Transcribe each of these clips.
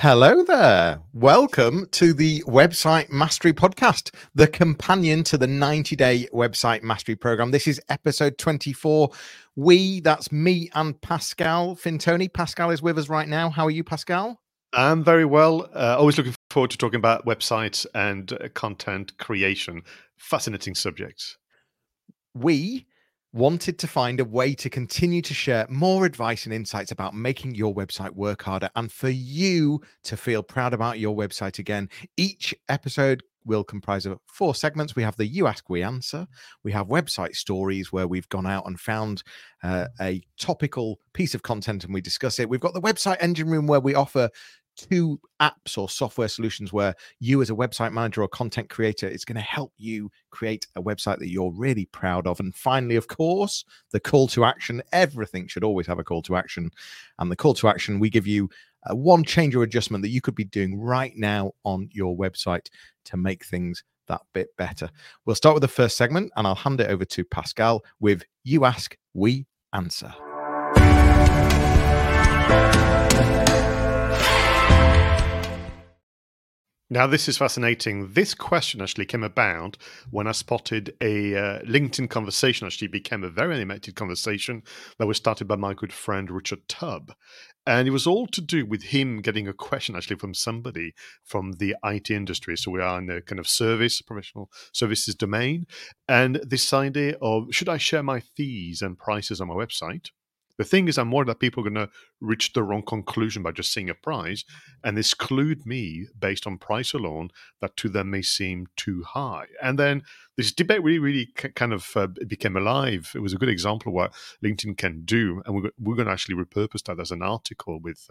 Hello there. Welcome to the Website Mastery Podcast, the companion to the 90-day Website Mastery Program. This is episode 24. That's me and Pascal Fintoni. Pascal is with us right now. How are you, Pascal? I'm very well. Always looking forward to talking about websites and content creation. Fascinating subjects. We wanted to find a way to continue to share more advice and insights about making your website work harder and for you to feel proud about your website again. Each episode will comprise of 4 segments. We have the You Ask, We Answer. We have website stories where we've gone out and found a topical piece of content and we discuss it. We've got the Website Engine Room where we offer 2 apps or software solutions where you as a website manager or content creator, it's going to help you create a website that you're really proud of. And finally, of course, the call to action. Everything should always have a call to action. And the call to action, we give you one change or adjustment that you could be doing right now on your website to make things that bit better. We'll start with the first segment and I'll hand it over to Pascal with You Ask, We Answer. Now, this is fascinating. This question actually came about when I spotted a LinkedIn conversation. Actually became a very animated conversation that was started by my good friend Richard Tubb. And it was all to do with him getting a question actually from somebody from the IT industry. So we are in a kind of professional services domain. And this idea of, should I share my fees and prices on my website? The thing is, I'm worried that people are going to reach the wrong conclusion by just seeing a price and exclude me based on price alone that to them may seem too high. And then this debate really kind of became alive. It was a good example of what LinkedIn can do. And we're going to actually repurpose that as an article with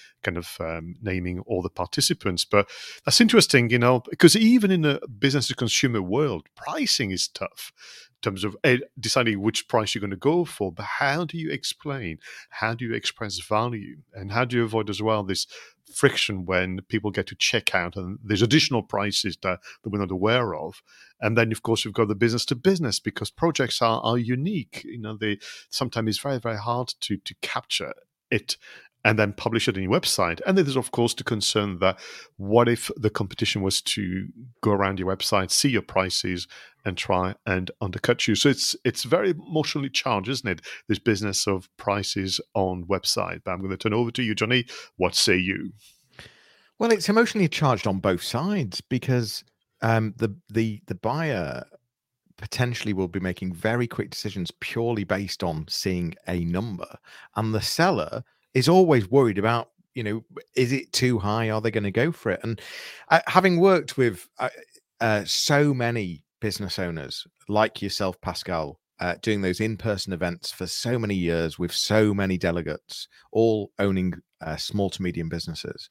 naming all the participants. But that's interesting, because even in the business to consumer world, pricing is tough. Terms of deciding which price you're going to go for, but how do you explain? How do you express value? And how do you avoid as well this friction when people get to check out and there's additional prices that we're not aware of? And then, of course, you've got the business to business because projects are unique. They sometimes it's very, very hard to capture it and then publish it on your website. And then there's, of course, the concern that what if the competition was to go around your website, see your prices, and try and undercut you? So it's very emotionally charged, isn't it? This business of prices on website. But I'm going to turn over to you, Johnny. What say you? Well, it's emotionally charged on both sides because the buyer potentially will be making very quick decisions purely based on seeing a number, and the seller is always worried about, is it too high? Are they going to go for it? And having worked with so many business owners like yourself, Pascal, doing those in-person events for so many years with so many delegates, all owning small to medium businesses,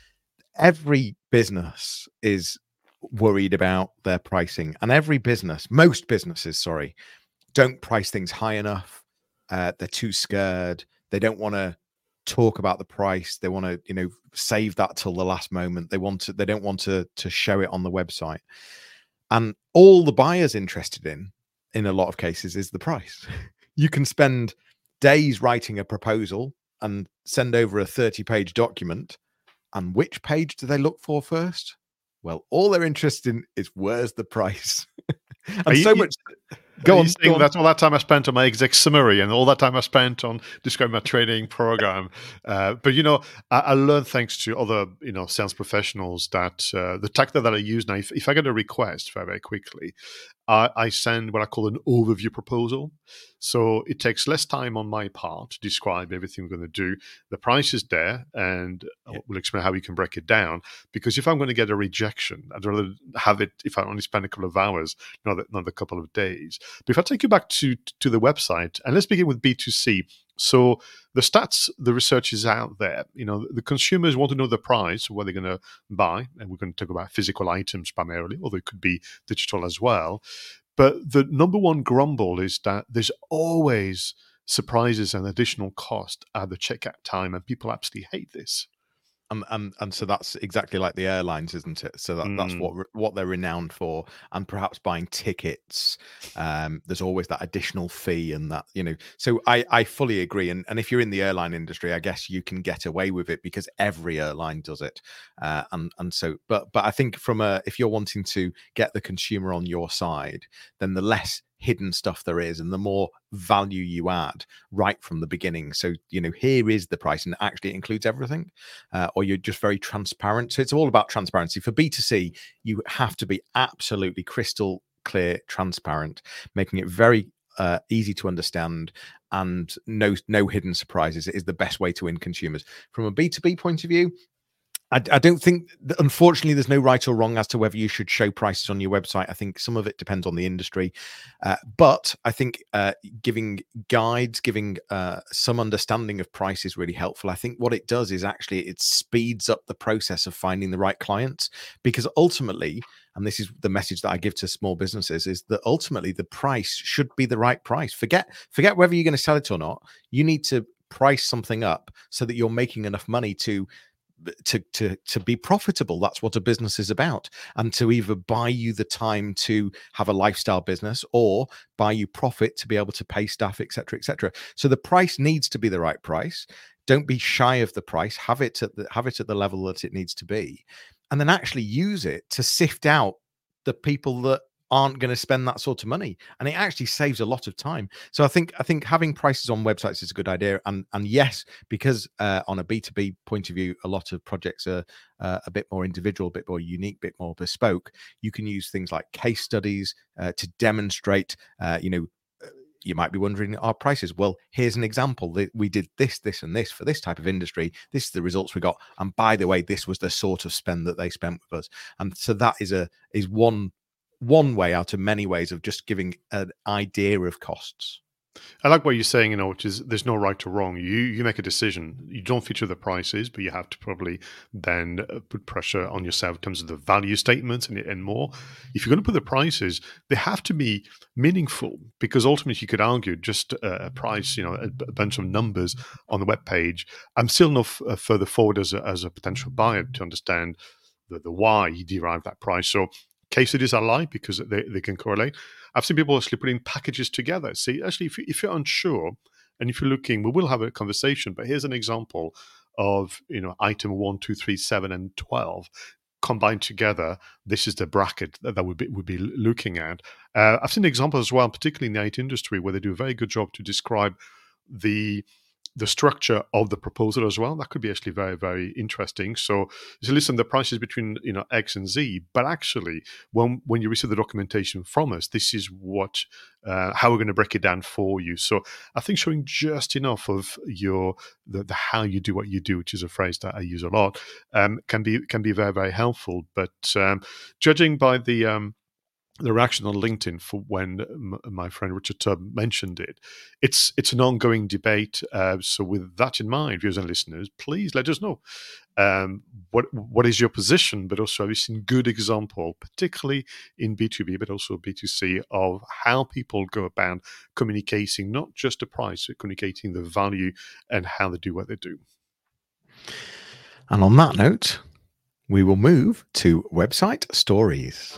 every business is worried about their pricing, and most businesses, don't price things high enough. They're too scared. They don't want to talk about the price. They want to, save that till the last moment. They don't want to show it on the website. And all the buyer's interested in a lot of cases, is the price. You can spend days writing a proposal and send over a 30-page document. And which page do they look for first? Well, all they're interested in is where's the price. And so much. Go on. That's all that time I spent on my exec summary and all that time I spent on describing my training program. But I learned thanks to other sales professionals that the tactic that I use now, if I get a request very, very quickly, I send what I call an overview proposal. So it takes less time on my part to describe everything we're going to do. The price is there, and we'll explain how we can break it down. Because if I'm going to get a rejection, I'd rather have it if I only spend a couple of hours, not a couple of days. But if I take you back to the website, and let's begin with B2C. So the stats, the research is out there. The consumers want to know the price of what they're going to buy. And we're going to talk about physical items primarily, although it could be digital as well. But the number one grumble is that there's always surprises and additional cost at the checkout time. And people absolutely hate this. And so that's exactly like the airlines, isn't it? So that's what they're renowned for, and perhaps buying tickets. There's always that additional fee, and that, you know. So I fully agree. And if you're in the airline industry, I guess you can get away with it because every airline does it. And so, but I think if you're wanting to get the consumer on your side, then the less hidden stuff there is and the more value you add right from the beginning. So, you know, here is the price, and actually it includes everything, or you're just very transparent. So it's all about transparency. For B2C, you have to be absolutely crystal clear, transparent, making it very easy to understand, and no hidden surprises. It is the best way to win consumers. From a B2B point of view, I don't think, unfortunately, there's no right or wrong as to whether you should show prices on your website. I think some of it depends on the industry. But I think giving guides, giving some understanding of price is really helpful. I think what it does is actually it speeds up the process of finding the right clients, because ultimately, and this is the message that I give to small businesses, is that ultimately the price should be the right price. Forget whether you're going to sell it or not. You need to price something up so that you're making enough money to be profitable. That's what a business is about, and to either buy you the time to have a lifestyle business or buy you profit to be able to pay staff, etc., etc. So the price needs to be the right price. Don't be shy of the price. Have it at the level that it needs to be, and then actually use it to sift out the people that aren't going to spend that sort of money, and it actually saves a lot of time. So I think having prices on websites is a good idea, and yes, because on a B2B point of view, a lot of projects are a bit more individual, a bit more unique, a bit more bespoke. You can use things like case studies to demonstrate. You might be wondering, our prices. Well, here's an example. We did this, and this for this type of industry. This is the results we got. And by the way, this was the sort of spend that they spent with us. And so that is one way out of many ways of just giving an idea of costs. I like what you're saying, which is there's no right or wrong. You make a decision. You don't feature the prices, but you have to probably then put pressure on yourself in terms of the value statements and more. If you're going to put the prices, they have to be meaningful, because ultimately you could argue just a price, a bunch of numbers on the web page. I'm still no further forward as a potential buyer to understand the why you derive that price. So case studies I like because they can correlate. I've seen people actually putting packages together. See, actually, if you're unsure and if you're looking, we will have a conversation, but here's an example of, item 1, 2, 3, 7, and 12 combined together. This is the bracket that would be looking at. I've seen examples as well, particularly in the IT industry, where they do a very good job to describe the structure of the proposal as well. That could be actually very, very interesting. So listen, the price is between X and Z, but actually when you receive the documentation from us, this is what how we're going to break it down for you. So I think showing just enough of the how you do what you do, which is a phrase that I use a lot, can be very, very helpful. But judging by the reaction on LinkedIn for when my friend Richard Tubb mentioned it, it's an ongoing debate. So with that in mind, viewers and listeners, please let us know what is your position, but also have you seen good example, particularly in B2B, but also B2C, of how people go about communicating not just the price, but communicating the value and how they do what they do. And on that note, we will move to website stories.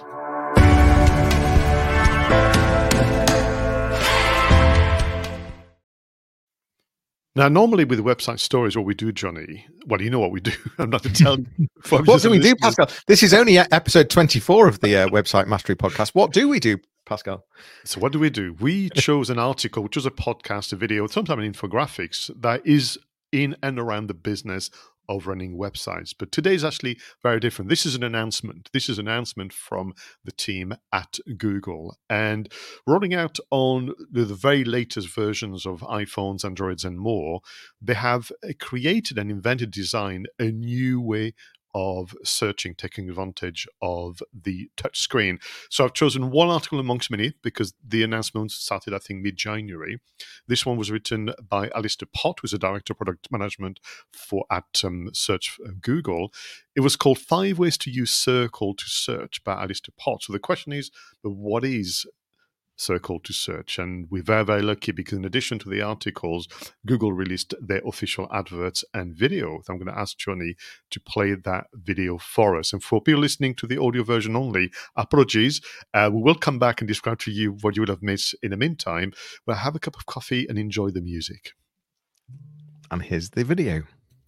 Now, normally with website stories, what we do, Johnny, well, you know what we do. I'm not to tell you. What do we do, Pascal? This is only episode 24 of the Website Mastery podcast. What do we do, Pascal? So what do? We chose an article, which was a podcast, a video, sometimes an infographics that is in and around the business of running websites. But today is actually very different. This is an announcement. This is an announcement from the team at Google, and rolling out on the very latest versions of iPhones, Androids, and more, they have created and invented, designed a new way of searching, taking advantage of the touch screen. So I've chosen one article amongst many because the announcement started, I think, mid-January. This one was written by Alistair Pott, who's a director of product management at Search Google. It was called 5 Ways to Use Circle to Search by Alistair Pott. So the question is, what is circle to search. And we're very, very lucky because in addition to the articles, Google released their official adverts and video. So I'm going to ask Johnny to play that video for us. And for people listening to the audio version only, apologies. We will come back and describe to you what you would have missed in the meantime. But have a cup of coffee and enjoy the music. And here's the video.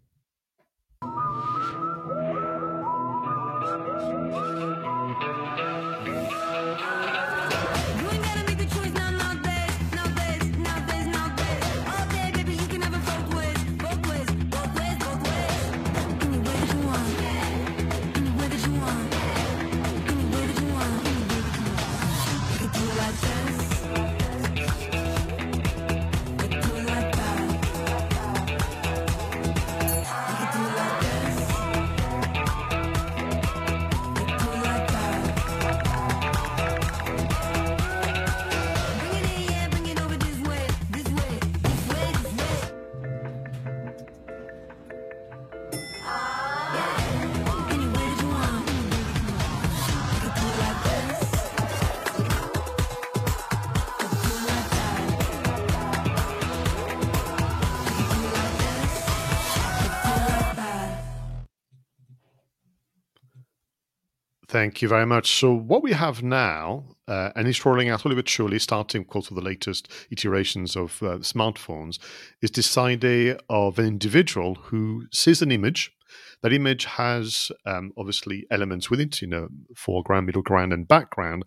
Thank you very much. So what we have now, and it's rolling out a little bit surely, starting of course with the latest iterations of smartphones, is this idea of an individual who sees an image. That image has obviously elements within it, foreground, middle ground, and background.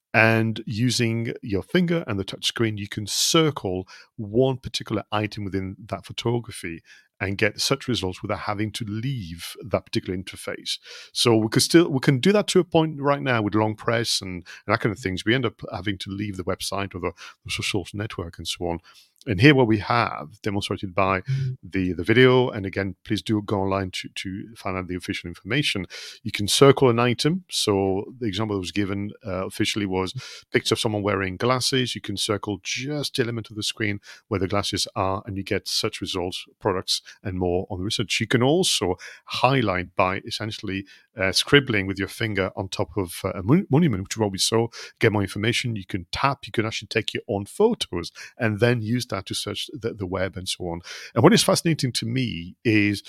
And using your finger and the touch screen, you can circle one particular item within that photography and get such results without having to leave that particular interface. So we can do that to a point right now with long press and that kind of things. We end up having to leave the website or the social network and so on. And here what we have demonstrated by the video, and again, please do go online to find out the official information. You can circle an item. So the example that was given officially was picture of someone wearing glasses. You can circle just the element of the screen where the glasses are, and you get such results, products, and more on the research. You can also highlight by essentially scribbling with your finger on top of a monument, which is what we saw, get more information. You can tap, you can actually take your own photos and then use that to search the web and so on. And what is fascinating to me is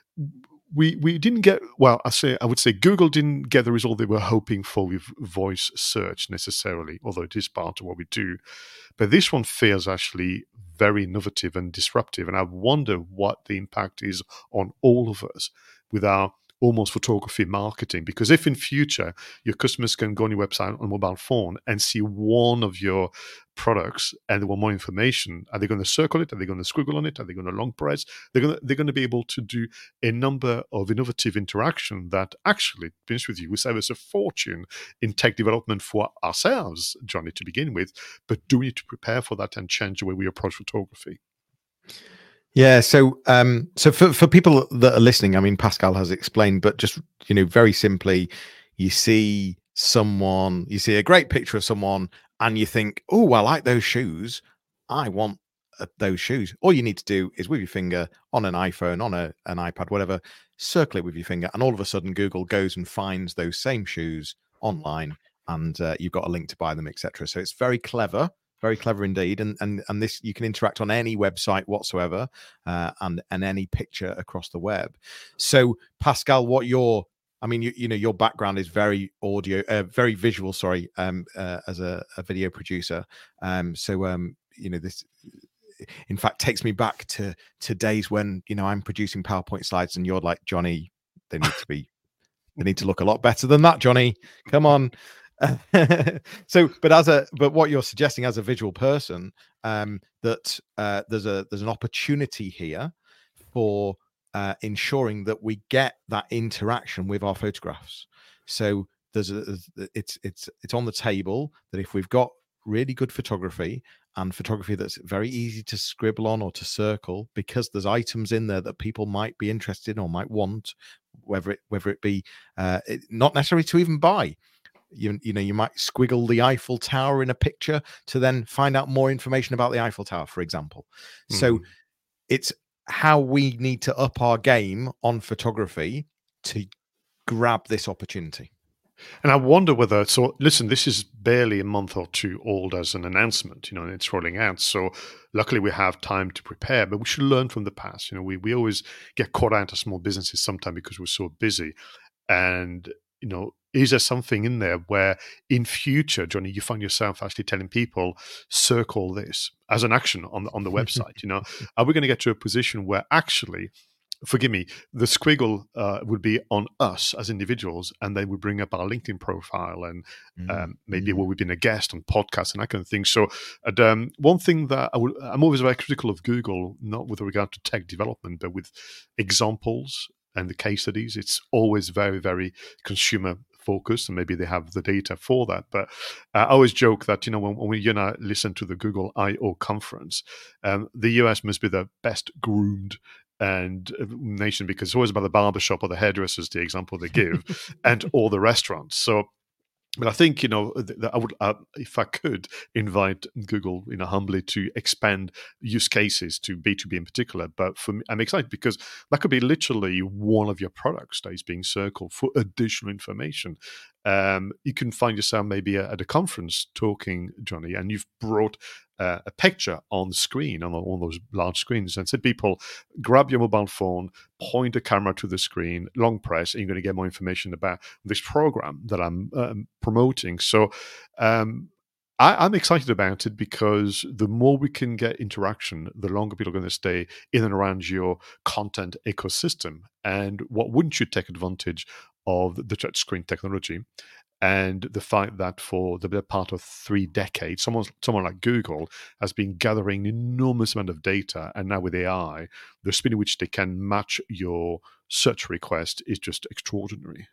we didn't get, well, I would say Google didn't get the result they were hoping for with voice search necessarily, although it is part of what we do. But this one feels actually very innovative and disruptive. And I wonder what the impact is on all of us with our almost photography marketing. Because if in future your customers can go on your website on a mobile phone and see one of your products and they want more information, are they going to circle it? Are they going to scribble on it? Are they going to long press? They're going to be able to do a number of innovative interaction that actually, to be honest with you, will save us a fortune in tech development for ourselves, Johnny, to begin with. But do we need to prepare for that and change the way we approach photography? Yeah, so for people that are listening, I mean, Pascal has explained, but just very simply, you see a great picture of someone, and you think, "Oh, I like those shoes. I want those shoes." All you need to do is with your finger on an iPhone, on an iPad, whatever, circle it with your finger, and all of a sudden, Google goes and finds those same shoes online, and you've got a link to buy them, etc. So it's very clever. Very clever indeed, and this, you can interact on any website whatsoever, and any picture across the web. So Pascal, your background is very very visual. Sorry, as a video producer. This, in fact, takes me back to days when I'm producing PowerPoint slides, and you're like, Johnny, they need to look a lot better than that, Johnny. Come on. But what you're suggesting as a visual person, that there's an opportunity here for ensuring that we get that interaction with our photographs. So it's on the table that if we've got really good photography and photography that's very easy to scribble on or to circle, because there's items in there that people might be interested in or might want, whether it be not necessarily to even buy. You might squiggle the Eiffel Tower in a picture to then find out more information about the Eiffel Tower, for example. So it's how we need to up our game on photography to grab this opportunity. And I wonder whether, so listen, this is barely a month or two old as an announcement, and it's rolling out. So luckily we have time to prepare, but we should learn from the past. We always get caught out as small businesses sometimes because we're so busy. And, is there something in there where in future, Johnny, you find yourself actually telling people, circle this as an action on the website? Are we going to get to a position where actually, forgive me, the squiggle would be on us as individuals, and they would bring up our LinkedIn profile and maybe where we've been a guest on podcasts and that kind of thing. So one thing that I'm always very critical of Google, not with regard to tech development, but with examples and the case studies. It's always very, very consumer focused, and maybe they have the data for that. But I always joke that, when you and I listen to the Google I/O conference, the US must be the best groomed and nation, because it's always about the barbershop or the hairdressers, the example they give, and all the restaurants. So, but I think, I would, if I could, invite Google, humbly to expand use cases to B2B in particular. But for me, I'm excited because that could be literally one of your products that is being circled for additional information. You can find yourself maybe at a conference talking, Johnny, and you've brought a picture on the screen, on all those large screens, and said, people, grab your mobile phone, point the camera to the screen, long press, and you're going to get more information about this program that I'm promoting. So I'm excited about it, because the more we can get interaction, the longer people are going to stay in and around your content ecosystem. And what wouldn't you take advantage of the touchscreen technology and the fact that for the better part of 3 decades, someone like Google has been gathering an enormous amount of data, and now with AI, the speed in which they can match your search request is just extraordinary.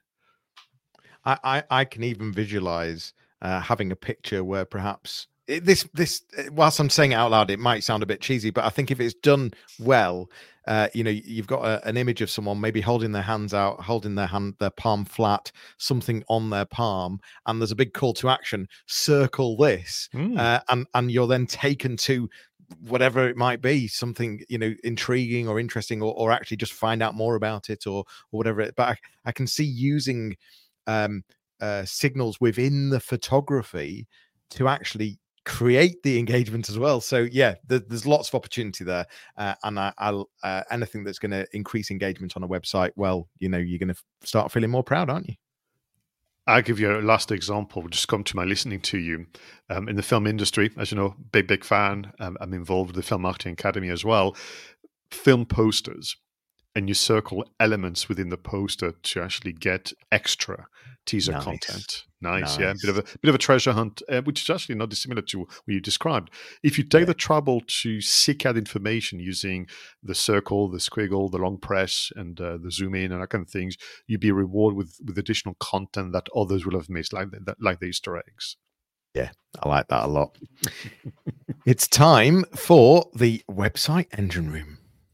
I can even visualize having a picture where perhaps this, whilst I'm saying it out loud, it might sound a bit cheesy, but I think if it's done well, you've got an image of someone maybe holding their hands out, holding their palm flat, something on their palm, and there's a big call to action: circle this, and you're then taken to whatever it might be, something intriguing or interesting, or actually just find out more about it, or whatever. But I can see using signals within the photography to actually create the engagement as well. So yeah, there's lots of opportunity there, and I'll anything that's going to increase engagement on a website, well, you're going to start feeling more proud, aren't you? I'll give you a last example. Just come to my listening to you in the film industry. As you know, big fan. I'm involved with the Film Marketing Academy as well. Film posters, and you circle elements within the poster to actually get extra teaser content. Nice, yeah. Bit of a treasure hunt, which is actually not dissimilar to what you described. If you take the trouble to seek out information using the circle, the squiggle, the long press, and the zoom in and that kind of things, you'd be rewarded with additional content that others will have missed, like the Easter eggs. Yeah, I like that a lot. It's time for the website engine room.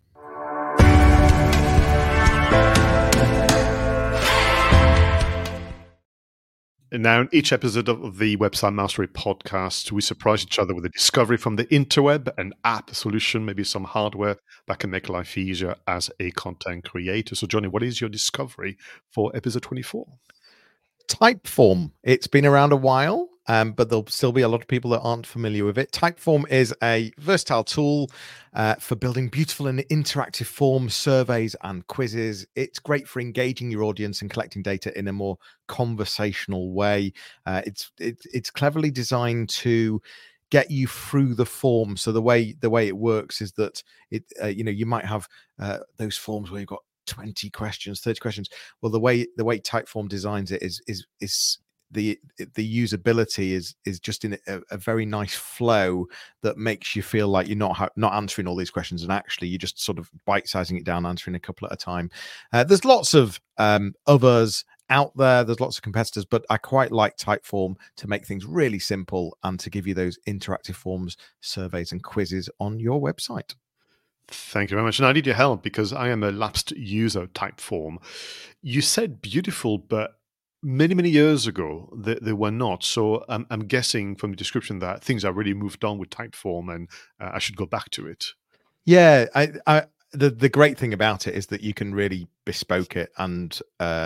And now, in each episode of the Website Mastery podcast, we surprise each other with a discovery from the interweb, an app, a solution, maybe some hardware that can make life easier as a content creator. So, Johnny, what is your discovery for episode 24? Typeform. It's been around a while, but there'll still be a lot of people that aren't familiar with it. Typeform is a versatile tool for building beautiful and interactive forms, surveys, and quizzes. It's great for engaging your audience and collecting data in a more conversational way. It's cleverly designed to get you through the form. So the way it works is that you might have those forms where you've got 20 questions, 30 questions. Well, the way Typeform designs it is the usability is just in a very nice flow that makes you feel like you're not answering all these questions, and actually you're just sort of bite-sizing it down, answering a couple at a time. There's lots of others out there, there's lots of competitors, but I quite like Typeform to make things really simple and to give you those interactive forms, surveys, and quizzes on your website. Thank you very much. And I need your help because I am a lapsed user of Typeform. You said beautiful, but many years ago, they were not. So I'm guessing from the description that things are really moved on with Typeform, and I should go back to it. Yeah, the great thing about it is that you can really bespoke it and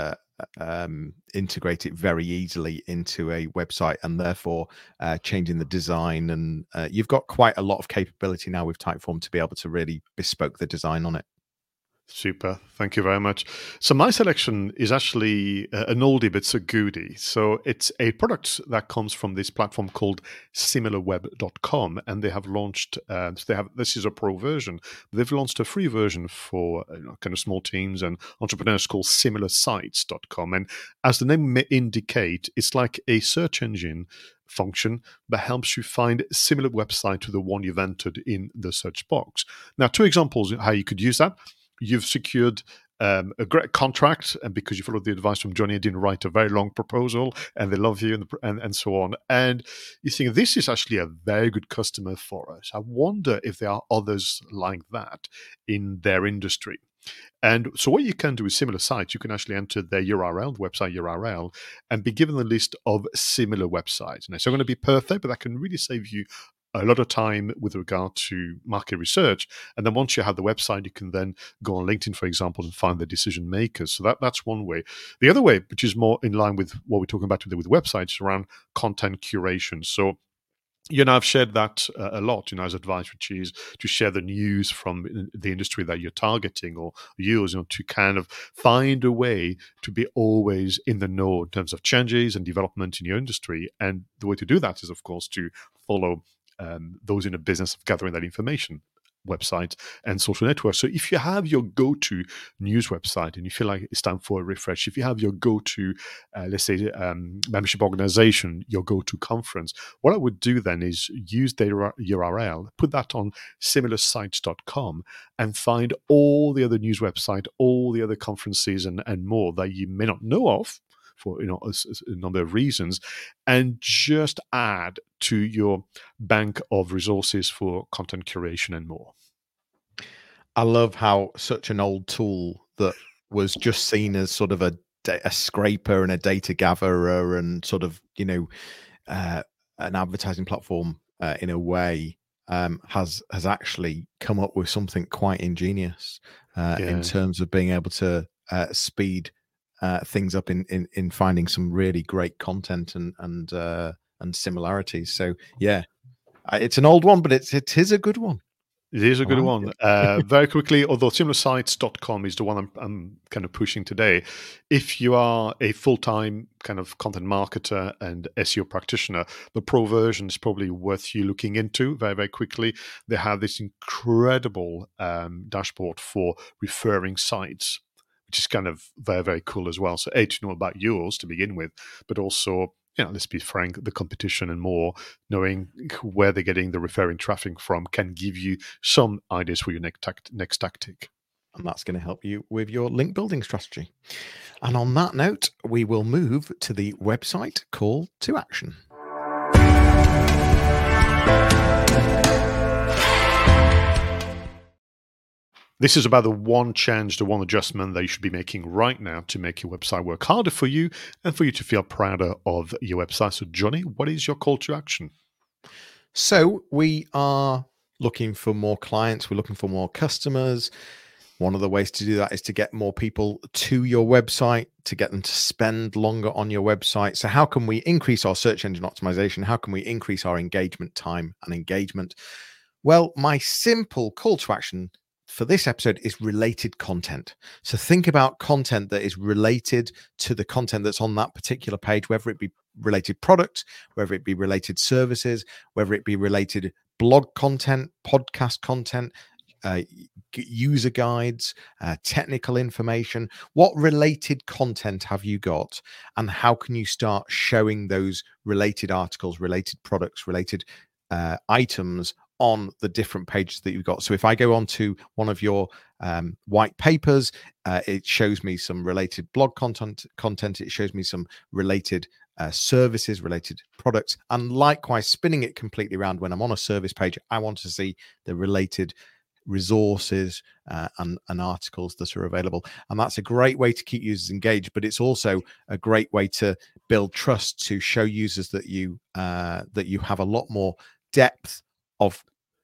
integrate it very easily into a website, and therefore changing the design. And you've got quite a lot of capability now with Typeform to be able to really bespoke the design on it. Super. Thank you very much. So my selection is actually an oldie, but it's a goodie. So it's a product that comes from this platform called SimilarWeb.com, and they have launched. This is a pro version. They've launched a free version for kind of small teams and entrepreneurs called SimilarSites.com. And as the name may indicate, it's like a search engine function that helps you find a similar website to the one you've entered in the search box. Now, two examples of how you could use that. You've secured a great contract, and because you followed the advice from Johnny and didn't write a very long proposal, and they love you, and so on. And you think, this is actually a very good customer for us. I wonder if there are others like that in their industry. And so what you can do with similar sites, you can actually enter their URL, website URL, and be given a list of similar websites. Now, it's not going to be perfect, but that can really save you a lot of time with regard to market research. And then once you have the website, you can then go on LinkedIn, for example, and find the decision makers. So that's one way. The other way, which is more in line with what we're talking about today with websites, around content curation. So I've shared that a lot, as advice, which is to share the news from the industry that you're targeting or use, to kind of find a way to be always in the know in terms of changes and development in your industry. And the way to do that is, of course, to follow those in the business of gathering that information, websites and social networks. So if you have your go-to news website and you feel like it's time for a refresh, if you have your go-to, let's say, membership organization, your go-to conference, what I would do then is use their URL, put that on SimilarSites.com, and find all the other news websites, all the other conferences and more that you may not know of, for a number of reasons, and just add to your bank of resources for content curation and more. I love how such an old tool that was just seen as sort of a scraper and a data gatherer and sort of an advertising platform in a way has actually come up with something quite ingenious in terms of being able to speed things up in finding some really great content and similarities. So yeah, it's an old one, but it is a good one. It is a good one. Very quickly, although SimilarSites.com is the one I'm kind of pushing today. If you are a full-time kind of content marketer and SEO practitioner, the pro version is probably worth you looking into very, very quickly. They have this incredible dashboard for referring sites, which is kind of very, very cool as well. So to know about yours to begin with, but also, let's be frank, the competition and more, knowing where they're getting the referring traffic from can give you some ideas for your next tactic. And that's going to help you with your link building strategy. And on that note, we will move to the website call to action. This is about the one change, the one adjustment that you should be making right now to make your website work harder for you and for you to feel prouder of your website. So, Johnny, what is your call to action? So we are looking for more clients. We're looking for more customers. One of the ways to do that is to get more people to your website, to get them to spend longer on your website. So how can we increase our search engine optimization? How can we increase our engagement time and engagement? Well, my simple call to action for this episode is related content. So think about content that is related to the content that's on that particular page, whether it be related products, whether it be related services, whether it be related blog content, podcast content, user guides, technical information. What related content have you got, and how can you start showing those related articles, related products, related items on the different pages that you've got? So if I go on to one of your white papers, it shows me some related blog content. It shows me some related services, related products, and likewise spinning it completely around. When I'm on a service page, I want to see the related resources and articles that are available. And that's a great way to keep users engaged, but it's also a great way to build trust, to show users that you have a lot more depth of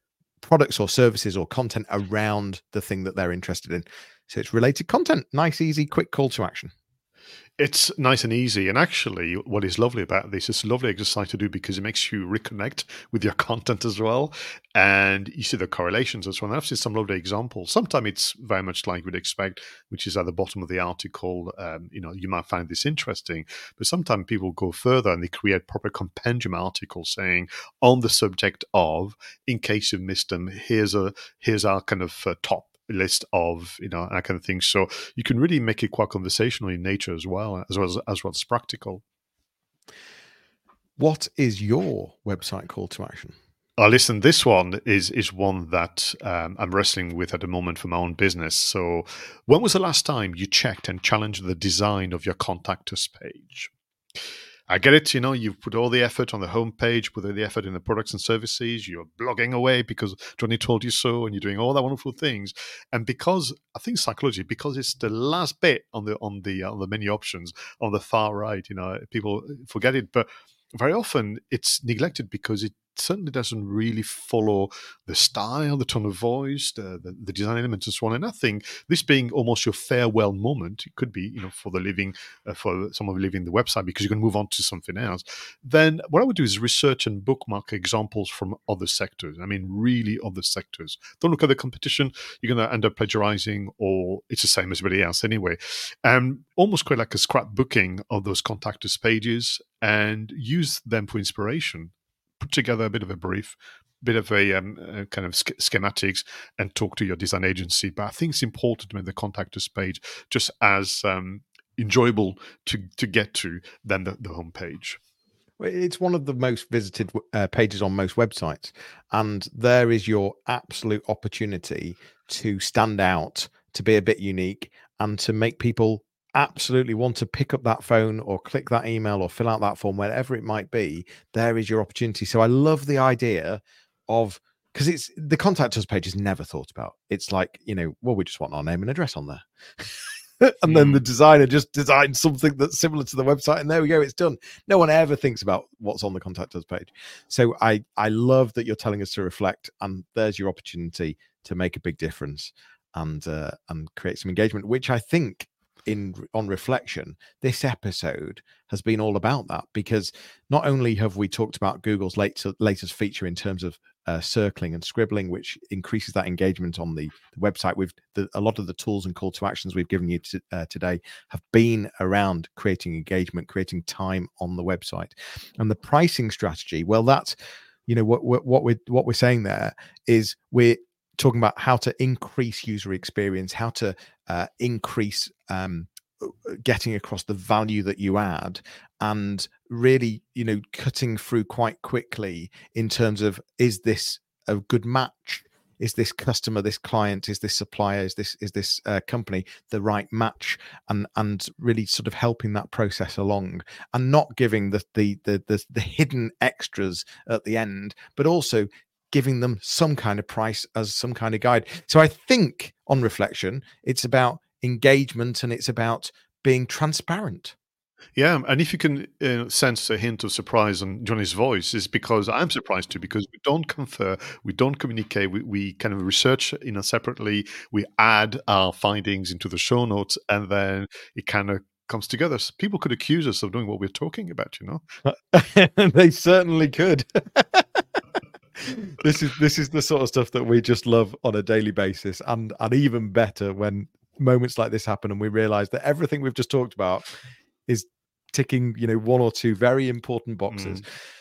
products or services or content around the thing that they're interested in. So it's related content. Nice, easy, quick call to action. It's nice and easy. And actually, what is lovely about this, it's a lovely exercise to do because it makes you reconnect with your content as well. And you see the correlations as well. And I've seen some lovely examples. Sometimes it's very much like we'd expect, which is at the bottom of the article. You might find this interesting. But sometimes people go further and they create proper compendium articles saying, on the subject of, in case you've missed them, here's our kind of top list of that kind of thing. So you can really make it quite conversational in nature as well as practical. What is your website call to action? Listen, this one is one that I'm wrestling with at the moment for my own business. So when was the last time you checked and challenged the design of your contact us page? I get it, you've put all the effort on the homepage, put all the effort in the products and services, you're blogging away because Johnny told you so, and you're doing all that wonderful things. And because I think psychology, because it's the last bit on the menu options on the far right, people forget it. But very often it's neglected because it certainly doesn't really follow the style, the tone of voice, the design elements, and so on. And I think this being almost your farewell moment, it could be, for for someone leaving the website because you're going to move on to something else. Then what I would do is research and bookmark examples from other sectors. I mean, really other sectors. Don't look at the competition. You're going to end up plagiarizing, or it's the same as everybody else anyway. Almost quite like a scrapbooking of those contact us pages and use them for inspiration. Put together a bit of a brief, bit of a kind of schematics, and talk to your design agency. But I think it's important to make the contact us page just as enjoyable to get to than the homepage. It's one of the most visited pages on most websites, and there is your absolute opportunity to stand out, to be a bit unique, and to make people absolutely want to pick up that phone or click that email or fill out that form, wherever it might be. There is your opportunity. So I love the idea of, because it's the contact us page is never thought about. It's like, we just want our name and address on there. And then the designer just designed something that's similar to the website, and there we go, it's done. No one ever thinks about what's on the contact us page. So I love that you're telling us to reflect, and there's your opportunity to make a big difference and create some engagement, which I think on reflection, this episode has been all about that, because not only have we talked about Google's latest feature in terms of circling and scribbling, which increases that engagement on the website. A lot of the tools and call to actions we've given you today have been around creating engagement, creating time on the website, and the pricing strategy. Well, that's what we're saying there is we're talking about how to increase user experience, how to increase getting across the value that you add, and really, cutting through quite quickly in terms of, is this a good match? Is this customer, this client, is this supplier, is this company the right match? And really sort of helping that process along, and not giving the hidden extras at the end, but also giving them some kind of price as some kind of guide. So I think on reflection, it's about engagement, and it's about being transparent. Yeah, and if you can sense a hint of surprise on Johnny's voice, is because I'm surprised too, because we don't confer, we don't communicate, we kind of research separately, we add our findings into the show notes, and then it kind of comes together. So people could accuse us of doing what we're talking about, They certainly could. This is the sort of stuff that we just love on a daily basis, and even better when moments like this happen and we realize that everything we've just talked about is ticking one or two very important boxes.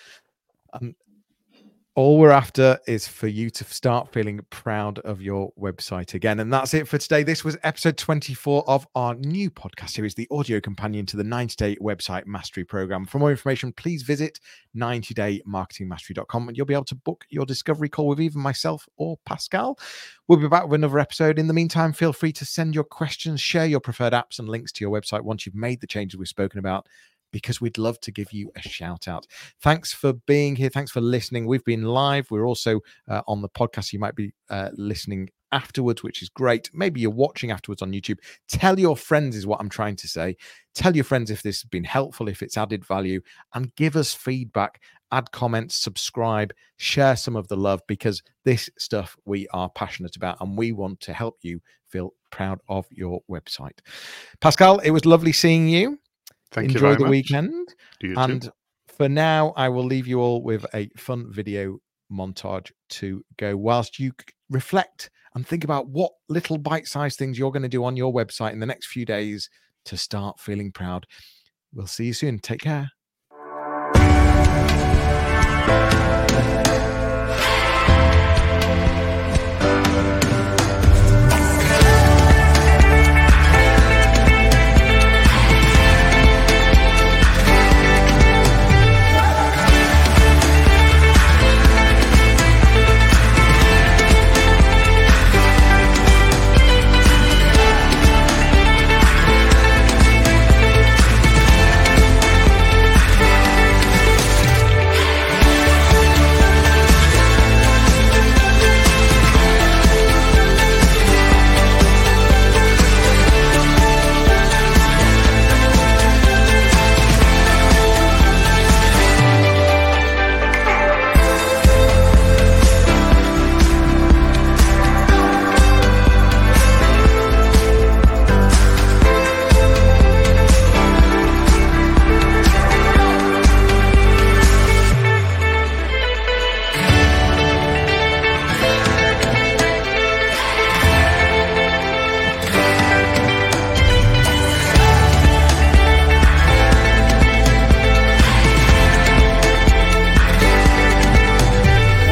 All we're after is for you to start feeling proud of your website again. And that's it for today. This was episode 24 of our new podcast series, the audio companion to the 90-day website mastery program. For more information, please visit 90daymarketingmastery.com, and you'll be able to book your discovery call with either myself or Pascal. We'll be back with another episode. In the meantime, feel free to send your questions, share your preferred apps and links to your website once you've made the changes we've spoken about, because we'd love to give you a shout out. Thanks for being here. Thanks for listening. We've been live. We're also on the podcast. You might be listening afterwards, which is great. Maybe you're watching afterwards on YouTube. Tell your friends is what I'm trying to say. Tell your friends if this has been helpful, if it's added value, and give us feedback add comments, subscribe, share some of the love, because this stuff we are passionate about and we want to help you feel proud of your website. Pascal, it was lovely seeing you. Thank you Enjoy very the much. weekend. And too. For now, I will leave you all with a fun video montage to go whilst you reflect and think about what little bite-sized things you're going to do on your website in the next few days to start feeling proud. We'll see you soon. Take care.